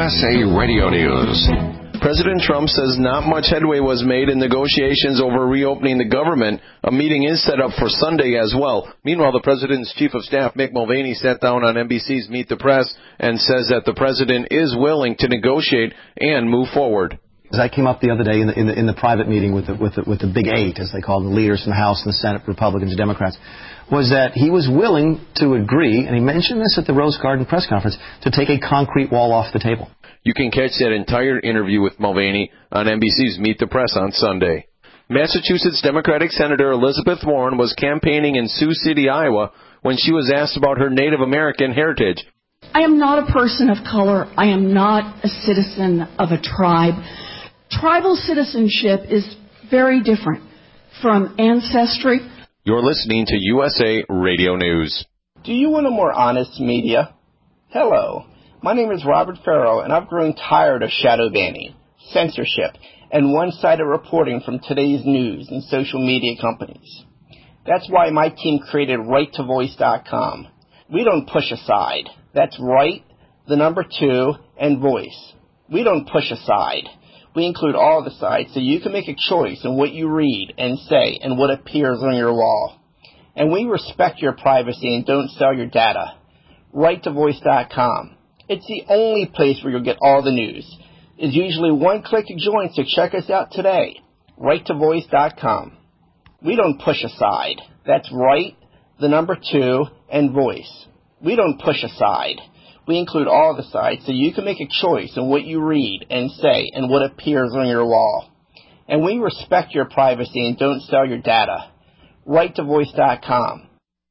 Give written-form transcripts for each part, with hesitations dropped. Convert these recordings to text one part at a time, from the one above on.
USA Radio News. President Trump says not much headway was made in negotiations over reopening the government. A meeting is set up for Sunday as well. Meanwhile, the president's chief of staff, Mick Mulvaney, sat down on NBC's Meet the Press and says that the president is willing to negotiate and move forward. As I came up the other day in the private meeting with the Big Eight, as they call the leaders in the House and the Senate, Republicans and Democrats, was that he was willing to agree, and he mentioned this at the Rose Garden press conference, to take a concrete wall off the table. You can catch that entire interview with Mulvaney on NBC's Meet the Press on Sunday. Massachusetts Democratic Senator Elizabeth Warren was campaigning in Sioux City, Iowa, when she was asked about her Native American heritage. I am not a person of color. I am not a citizen of a tribe. Tribal citizenship is very different from ancestry. You're listening to USA Radio News. Do you want a more honest media? Hello. My name is Robert Farrow, and I've grown tired of shadow banning, censorship, and one-sided reporting from today's news and social media companies. That's why my team created RightToVoice.com. We don't push aside. That's right, the number 2, and voice. We don't push aside. We include all the sides so you can make a choice in what you read and say and what appears on your wall. And we respect your privacy and don't sell your data. RightToVoice.com. It's the only place where you'll get all the news. It's usually one click to join, so check us out today. RightToVoice.com. We don't push aside. That's right, the number 2, and voice. We don't push aside. We include all the sides so you can make a choice in what you read and say and what appears on your wall. And we respect your privacy and don't sell your data. RightToVoice.com.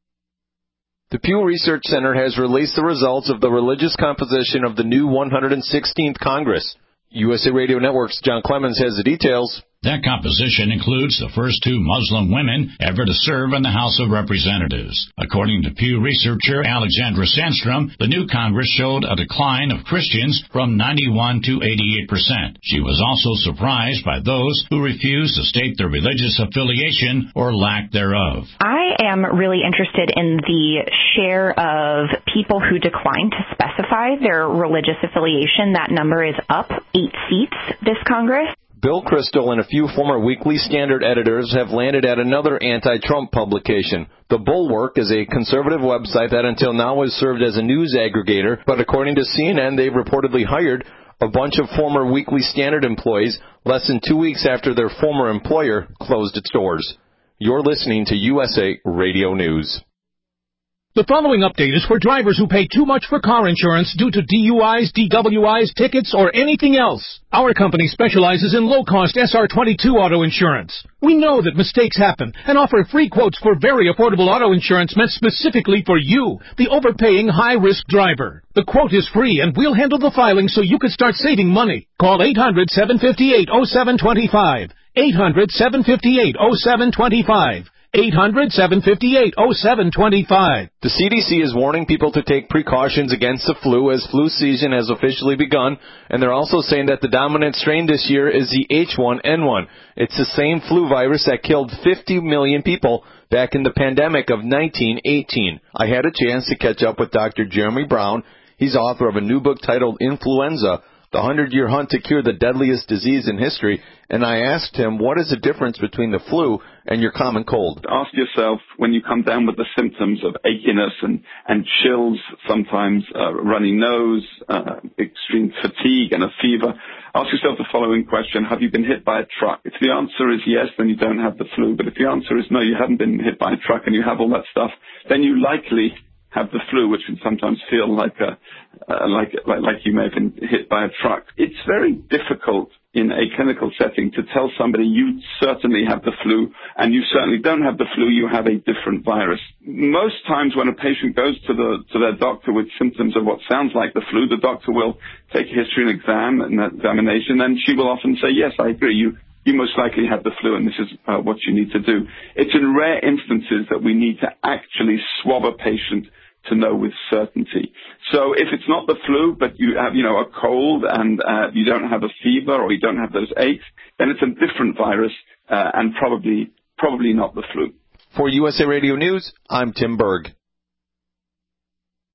The Pew Research Center has released the results of the religious composition of the new 116th Congress. USA Radio Network's John Clemens has the details. That composition includes the first 2 Muslim women ever to serve in the House of Representatives. According to Pew researcher Alexandra Sandstrom, the new Congress showed a decline of Christians from 91 to 88%. She was also surprised by those who refused to state their religious affiliation or lack thereof. I am really interested in the share of people who decline to specify their religious affiliation. That number is up 8 seats this Congress. Bill Kristol and a few former Weekly Standard editors have landed at another anti-Trump publication. The Bulwark is a conservative website that until now has served as a news aggregator, but according to CNN, they've reportedly hired a bunch of former Weekly Standard employees less than 2 weeks after their former employer closed its doors. You're listening to USA Radio News. The following update is for drivers who pay too much for car insurance due to DUIs, DWIs, tickets, or anything else. Our company specializes in low-cost SR22 auto insurance. We know that mistakes happen and offer free quotes for very affordable auto insurance meant specifically for you, the overpaying high-risk driver. The quote is free, and we'll handle the filing so you can start saving money. Call 800-758-0725. 800-758-0725. 800-758-0725. The CDC is warning people to take precautions against the flu as flu season has officially begun, and they're also saying that the dominant strain this year is the H1N1. It's the same flu virus that killed 50 million people back in the pandemic of 1918. I had a chance to catch up with Dr. Jeremy Brown. He's author of a new book titled Influenza, The 100-Year Hunt to Cure the Deadliest Disease in History, and I asked him, what is the difference between the flu and your common cold? Ask yourself, when you come down with the symptoms of achiness and chills, sometimes runny nose, extreme fatigue and a fever, ask yourself the following question: have you been hit by a truck? If the answer is yes, then you don't have the flu. But if the answer is no, you haven't been hit by a truck and you have all that stuff, then you likely have the flu, which can sometimes feel like you may have been hit by a truck. It's very difficult in a clinical setting to tell somebody you certainly have the flu and you certainly don't have the flu, you have a different virus. Most times when a patient goes to their doctor with symptoms of what sounds like the flu, the doctor will take a history and examination, and she will often say, yes, I agree, you most likely have the flu, and this is what you need to do. It's in rare instances that we need to actually swab a patient to know with certainty. So if it's not the flu, but you have, a cold and you don't have a fever or you don't have those aches, then it's a different virus and probably not the flu. For USA Radio News, I'm Tim Berg.